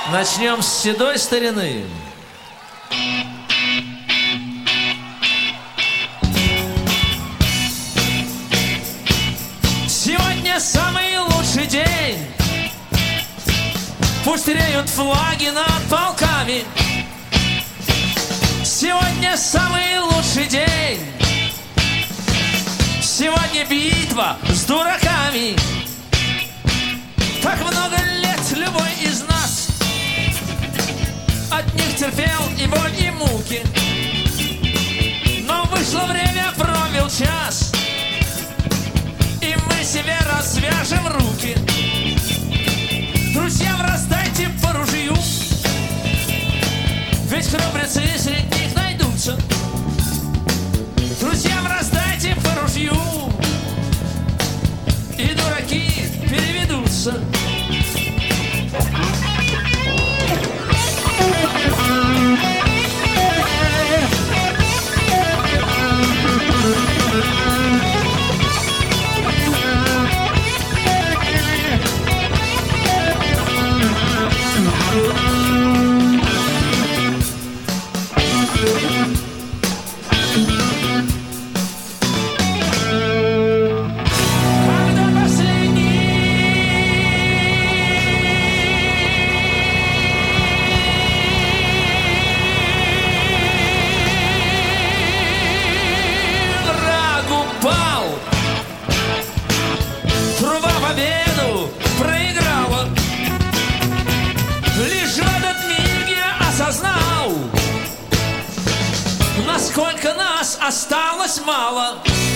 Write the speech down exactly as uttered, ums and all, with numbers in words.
Начнем с седой старины. Сегодня самый лучший день. Пусть реют флаги над полками. Сегодня самый лучший день. Сегодня битва с дураками. Так много лет любой из нас от них терпел и боль, и муки. Но вышло время, пробил час, и мы себе развяжем руки. Друзьям раздайте по ружью, ведь храбрецы среди них найдутся. Друзьям раздайте по ружью, и дураки переведутся. Насколько нас осталось мало.